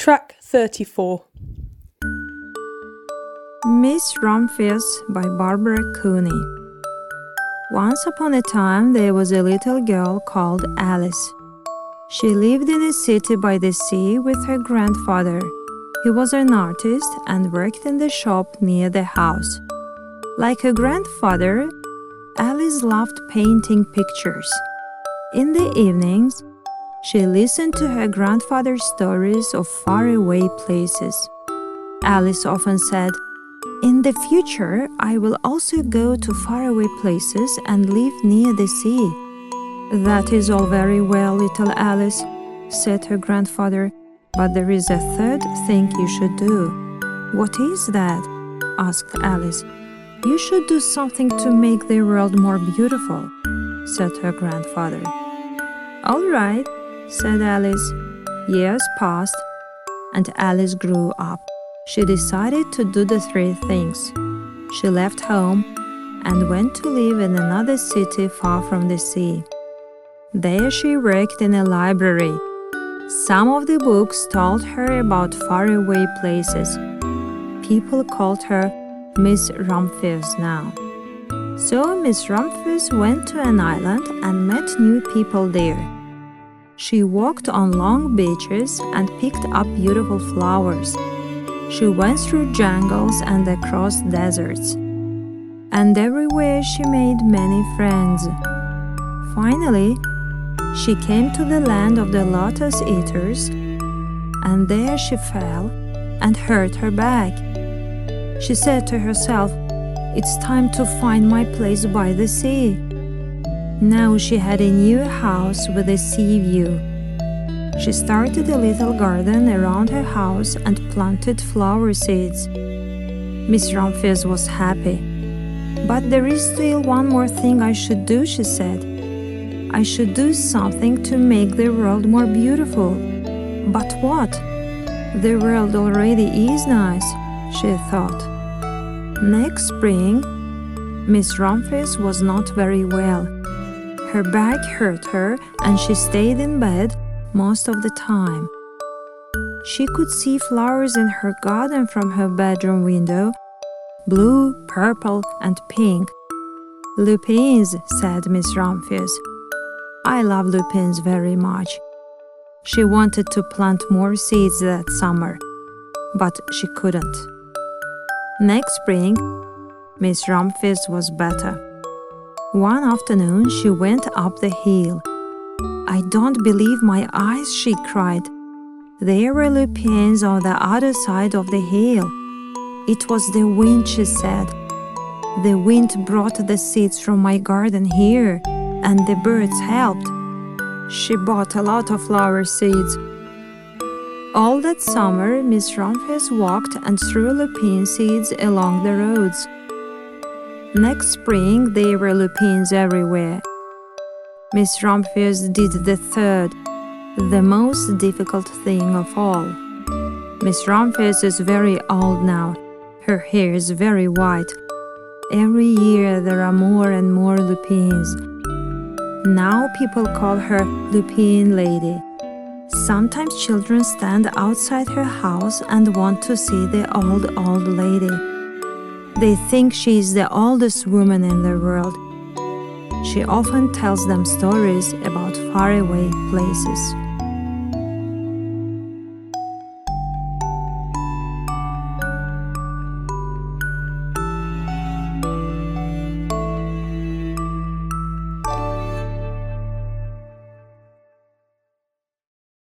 Track 34. Miss Rumphius by Barbara Cooney. Once upon a time there was a little girl called Alice. She lived in a city by the sea with her grandfather. He was an artist and worked in the shop near the house. Like her grandfather, Alice loved painting pictures. In the evenings, she listened to her grandfather's stories of faraway places. Alice often said, "In the future, I will also go to faraway places and live near the sea." "That is all very well, little Alice," said her grandfather, "but there is a third thing you should do." "What is that?" asked Alice. "You should do something to make the world more beautiful," said her grandfather. "All right," said Alice. Years passed, and Alice grew up. She decided to do the three things. She left home and went to live in another city far from the sea. There she worked in a library. Some of the books told her about faraway places. People called her Miss Rumphius now. So Miss Rumphius went to an island and met new people there. She walked on long beaches and picked up beautiful flowers. She went through jungles and across deserts. And everywhere she made many friends. Finally, she came to the land of the lotus eaters, and there she fell and hurt her back. She said to herself, "It's time to find my place by the sea." Now she had a new house with a sea view. She started a little garden around her house and planted flower seeds. Miss Rumphius was happy. "But there is still one more thing I should do," she said. "I should do something to make the world more beautiful." "But what?" "The world already is nice," she thought. Next spring, Miss Rumphius was not very well. Her back hurt her and she stayed in bed most of the time. She could see flowers in her garden from her bedroom window, blue, purple, and pink. "Lupins," said Miss Rumphius. "I love lupins very much." She wanted to plant more seeds that summer, but she couldn't. Next spring, Miss Rumphius was better. One afternoon, she went up the hill. "I don't believe my eyes," she cried. There were lupins on the other side of the hill. "It was the wind," she said. "The wind brought the seeds from my garden here, and the birds helped." She bought a lot of flower seeds. All that summer, Miss Rumphius walked and threw lupin seeds along the roads. Next spring, there were lupins everywhere. Miss Rumphius did the third, the most difficult thing of all. Miss Rumphius is very old now. Her hair is very white. Every year there are more and more lupins. Now people call her Lupin Lady. Sometimes children stand outside her house and want to see the old lady. They think she is the oldest woman in the world. She often tells them stories about faraway places.